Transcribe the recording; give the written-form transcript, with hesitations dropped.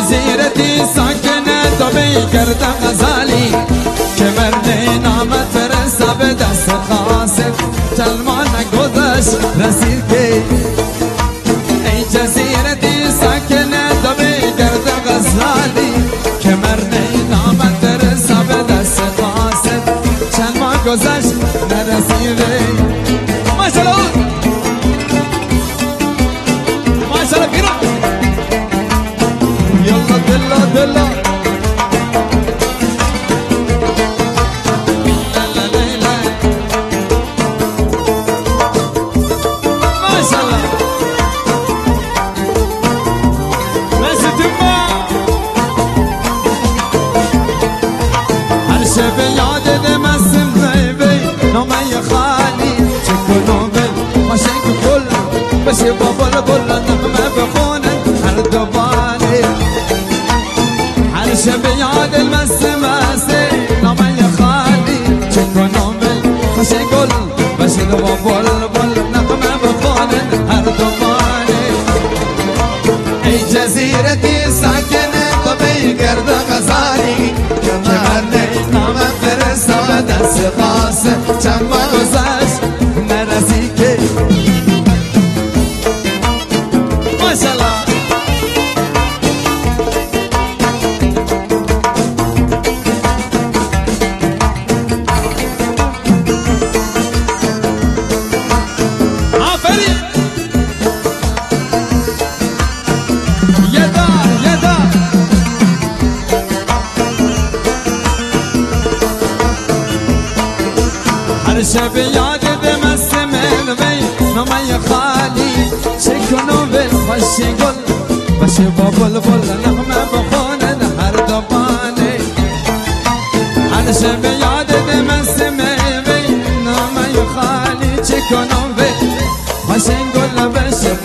جزیرتی ساکنه دبی گرد غزالی که مرد نامت فرسته به دست قاسد تلمان گذشت رسید که ای جزیرتی ساکنه دبی گرد غزالی که مرد نامت فرسته به دست قاسد تلمان گذشت نرسیده ماشاءالله ماشاءالله بیرا یلا دلا دلا بشي بابل بل نغمة بخونن هر دبالي عرش بياد المسماسي نما يخالي شكو نومل بشي قل بشي بابل بل نغمة بخونن هر دبالي اي جزيرتي ساكنة طبي قرد غزالي كمرني نما فرسة بدس قاسة چما وزاش نرسيكي شب یاد دمستم الوی نمای خالی شکنو به خوشی گل بشه با بلبل نغمه بخونن هر دبانه هر شب یاد دمستم الوی نمای خالی شکنو به خوشی گل بشه